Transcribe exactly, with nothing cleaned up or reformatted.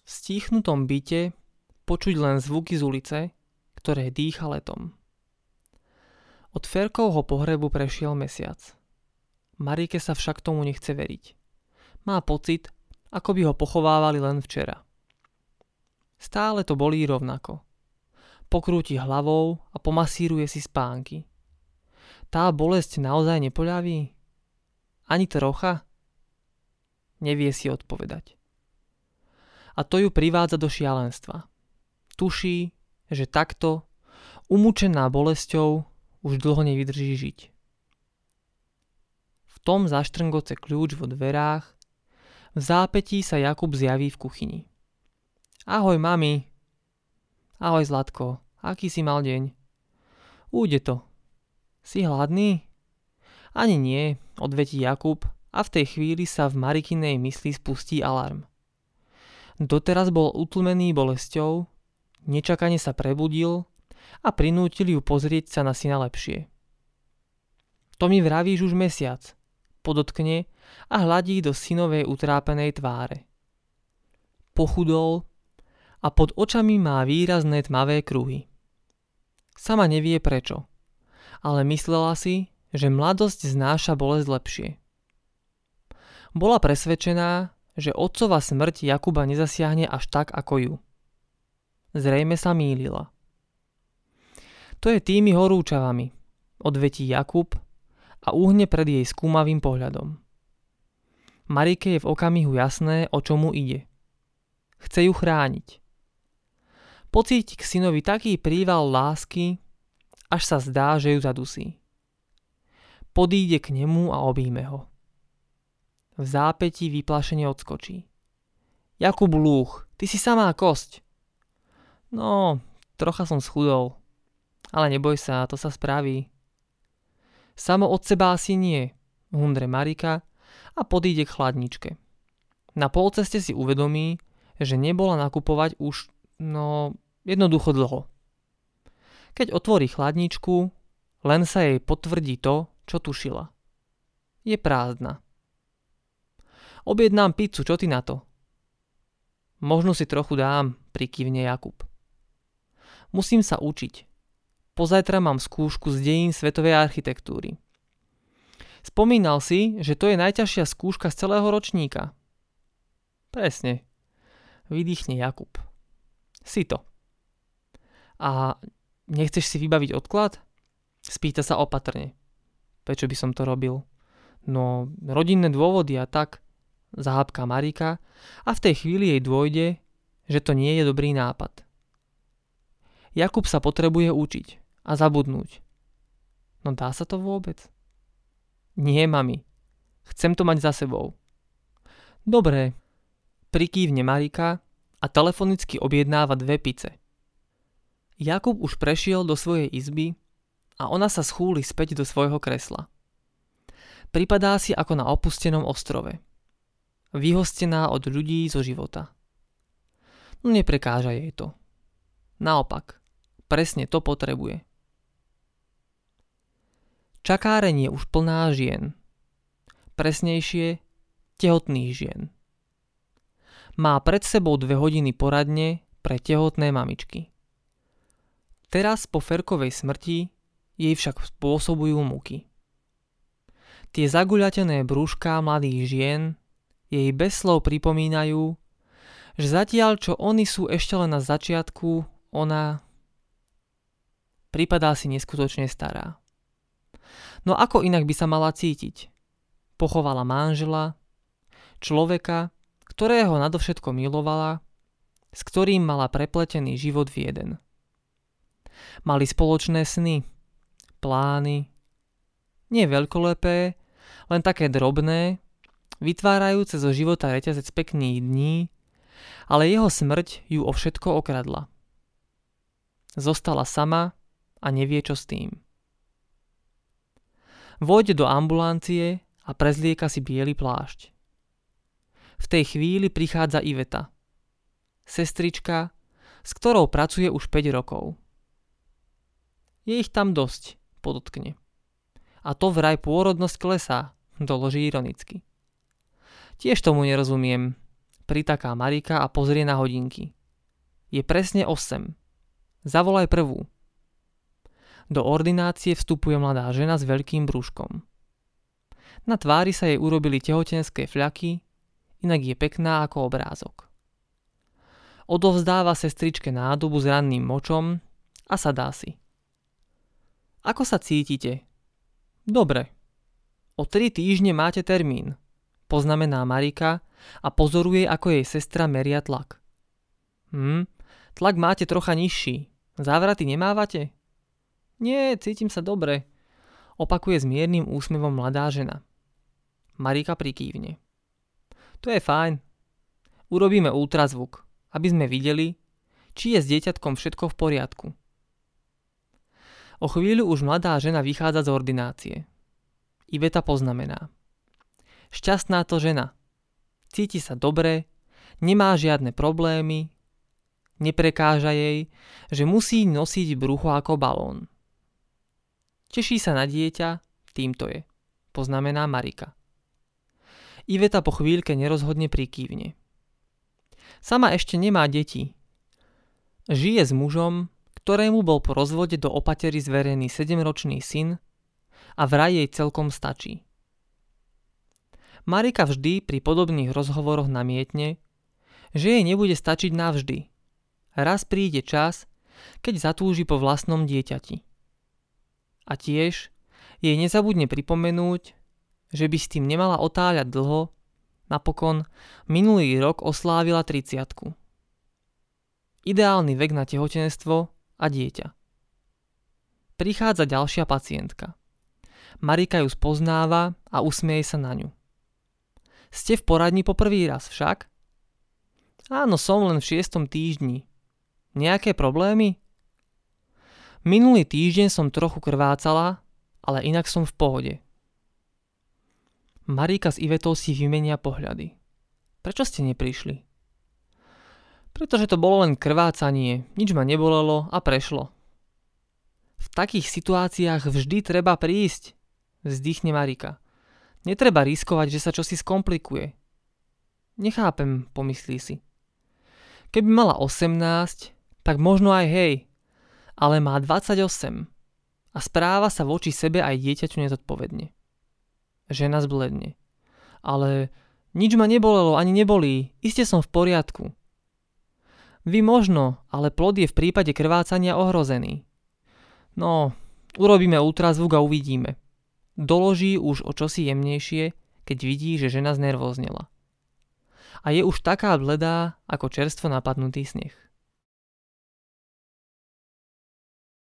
V stíchnutom byte počuť len zvuky z ulice, ktoré dýcha letom. Od Ferkovho pohrebu prešiel mesiac. Marike sa však tomu nechce veriť. Má pocit, ako by ho pochovávali len včera. Stále to bolí rovnako. Pokrúti hlavou a pomasíruje si spánky. Tá bolesť naozaj nepoľaví? Ani trocha? Nevie si odpovedať. A to ju privádza do šialenstva. Tuší, že takto, umúčená bolesťou, už dlho nevydrží žiť. V tom zaštrngoce kľúč vo dverách, v zápätí sa Jakub zjaví v kuchyni. Ahoj, mami. Ahoj, Zlatko. Aký si mal deň? Újde to. Si hladný? Ani nie, odvetí Jakub a v tej chvíli sa v Marikinej mysli spustí alarm. Doteraz bol utlmený bolesťou, nečakane sa prebudil a prinútil ju pozrieť sa na syna lepšie. To mi vravíš už mesiac, podotkne a hladí do synovej utrápenej tváre. Pochudol a pod očami má výrazné tmavé kruhy. Sama nevie prečo, ale myslela si, že mladosť znáša bolesť lepšie. Bola presvedčená, že otcova smrť Jakuba nezasiahne až tak ako ju. Zrejme sa mýlila. To je tými horúčavami, odvetí Jakub a uhne pred jej skúmavým pohľadom. Marike je v okamihu jasné, o čo mu ide. Chce ju chrániť. Pocíti k synovi taký príval lásky, až sa zdá, že ju zadusí. Podíde k nemu a objíme ho. V zápätí vyplašene odskočí. Jakub lúch, ty si samá kosť. No, trocha som schudol. Ale neboj sa, to sa spraví. Samo od seba asi nie, hundre Marika a podíde k chladničke. Na polceste si uvedomí, že nebola nakupovať už, no, jednoducho dlho. Keď otvorí chladničku, len sa jej potvrdí to, čo tušila. Je prázdna. Objednám pizzu, čo ty na to? Možno si trochu dám, prikývne Jakub. Musím sa učiť. Pozajtra mám skúšku z dejín svetovej architektúry. Spomínal si, že to je najťažšia skúška z celého ročníka. Presne. Vydýchne Jakub. Si to. A nechceš si vybaviť odklad? Spýta sa opatrne. Prečo by som to robil? No, rodinné dôvody a tak, zahábka Marika a v tej chvíli jej dôjde, že to nie je dobrý nápad. Jakub sa potrebuje učiť a zabudnúť. No dá sa to vôbec? Nie, mami. Chcem to mať za sebou. Dobre, prikývne Marika a telefonicky objednáva dve pice. Jakub už prešiel do svojej izby a ona sa schúli späť do svojho kresla. Pripadá si ako na opustenom ostrove. Vyhostená od ľudí zo života. No neprekáža jej to. Naopak, presne to potrebuje. Čakáreň je už plná žien. Presnejšie, tehotných žien. Má pred sebou dve hodiny poradne pre tehotné mamičky. Teraz po Ferkovej smrti jej však spôsobujú muky. Tie zaguľatené brúšká mladých žien jej bez slov pripomínajú, že zatiaľ čo oni sú ešte len na začiatku, ona pripadá si neskutočne stará. No ako inak by sa mala cítiť? Pochovala manžela, človeka, ktorého nadovšetko milovala, s ktorým mala prepletený život v jeden. Mali spoločné sny, plány, nie veľkolepé, len také drobné, vytvárajúce zo života reťazec pekných dní, ale jeho smrť ju o všetko okradla. Zostala sama a nevie, čo s tým. Vojde do ambulancie a prezlieka si biely plášť. V tej chvíli prichádza Iveta, sestrička, s ktorou pracuje už päť rokov. Je ich tam dosť, podotkne. A to vraj pôrodnosť klesá, doloží ironicky. Tiež tomu nerozumiem, pritaká Marika a pozrie na hodinky. Je presne osem. Zavolaj prvú. Do ordinácie vstupuje mladá žena s veľkým brúškom. Na tvári sa jej urobili tehotenské fľaky, inak je pekná ako obrázok. Odovzdáva sestričke nádobu s ranným močom a sadá si. Ako sa cítite? Dobre. O tri týždne máte termín, poznamená Marika a pozoruje, ako jej sestra meria tlak. Hm, tlak máte trocha nižší. Závraty nemávate? Nie, cítim sa dobre, opakuje s miernym úsmevom mladá žena. Marika prikývne. To je fajn. Urobíme ultrazvuk, aby sme videli, či je s dieťatkom všetko v poriadku. O chvíľu už mladá žena vychádza z ordinácie. Iveta poznamená. Šťastná to žena. Cíti sa dobre, nemá žiadne problémy, neprekáža jej, že musí nosiť brucho ako balón. Teší sa na dieťa, tým to je, poznamená Marika. Iveta po chvíľke nerozhodne prikývne. Sama ešte nemá deti. Žije s mužom, ktorému bol po rozvode do opatery zverený sedemročný syn a vraj jej celkom stačí. Marika vždy pri podobných rozhovoroch namietne, že jej nebude stačiť navždy. Raz príde čas, keď zatúži po vlastnom dieťati. A tiež jej nezabudne pripomenúť, že by s tým nemala otáľať dlho, napokon minulý rok oslávila tridsiatku. Ideálny vek na tehotenstvo a dieťa. Prichádza ďalšia pacientka. Marika ju spoznáva a usmieje sa na ňu. Ste v poradni po prvý raz však? Áno, som len v šiestom týždni. Nejaké problémy? Minulý týždeň som trochu krvácala, ale inak som v pohode. Marika s Ivetou si vymenia pohľady. Prečo ste neprišli? Pretože to bolo len krvácanie, nič ma nebolelo a prešlo. V takých situáciách vždy treba prísť, vzdychne Marika. Netreba riskovať, že sa čosi skomplikuje. Nechápem, pomyslí si. Keby mala osemnásť, tak možno aj hej, ale má dvadsaťosem a správa sa voči sebe aj dieťaťu nezodpovedne. Žena zbledne. Ale nič ma nebolelo ani nebolí, iste som v poriadku. Vy možno, ale plod je v prípade krvácania ohrozený. No, urobíme ultrazvuk a uvidíme. Doloží už o čosi jemnejšie, keď vidí, že žena znervóznela. A je už taká bledá, ako čerstvo napadnutý sneh.